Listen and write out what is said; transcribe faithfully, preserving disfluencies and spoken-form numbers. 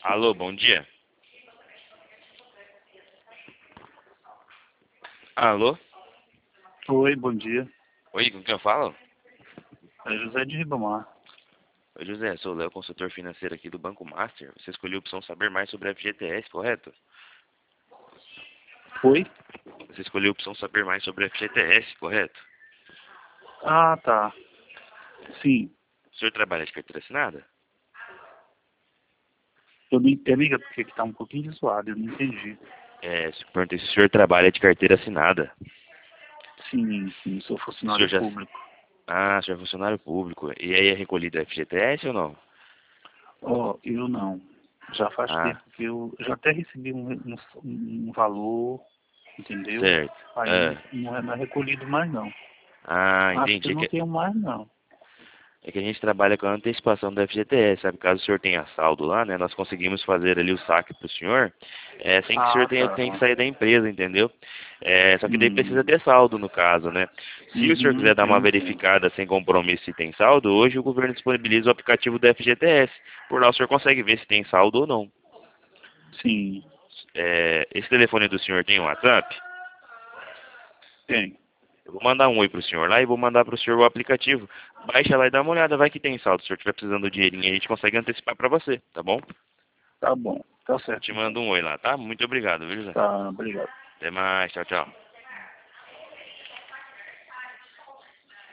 Alô, bom dia. Alô? Oi, bom dia. Oi, com quem eu falo? É José de Ribamar. Oi, José, sou o Léo, consultor financeiro aqui do Banco Master. Você escolheu a opção saber mais sobre a F G T S, correto? Oi? Você escolheu a opção saber mais sobre a F G T S, correto? Ah, tá. Sim. O senhor trabalha de carteira assinada? Eu não entendi porque que tá um pouquinho zoado, eu não entendi. É, se perguntei se o senhor trabalha de carteira assinada. Sim, sim, sou O senhor funcionário já... público. Ah, o senhor é funcionário público. E aí é recolhido a F G T S ou não? Ó, eu não. Já faz Ah, tempo que eu já até recebi um, um, um valor, entendeu? certo. Aí Ah, não é, não é recolhido mais não. ah Acho que eu entendi. não Que... tenho mais não. É que a gente trabalha com a antecipação do F G T S, sabe? Caso o senhor tenha saldo lá, né? Nós conseguimos fazer ali o saque para o senhor, é, sem que o senhor Ah, tenha, tenha que tá. sair da empresa, entendeu? É, só que daí precisa Hum, ter saldo, no caso, né? Se o senhor uhum, quiser dar uma sim, sim. verificada sem compromisso se tem saldo, hoje o governo disponibiliza o aplicativo do F G T S. Por lá o senhor consegue ver se tem saldo ou não. Sim, É, esse telefone do senhor tem um WhatsApp? tem. Eu vou mandar um oi pro senhor lá e vou mandar pro senhor o aplicativo. Baixa lá e dá uma olhada, vai que tem saldo. Se o senhor estiver precisando do dinheirinho, a gente consegue antecipar para você, tá bom? Tá bom. Tá Eu certo te então. mando um oi lá, tá? Muito obrigado, viu, José? Tá, obrigado. Até mais, tchau, tchau.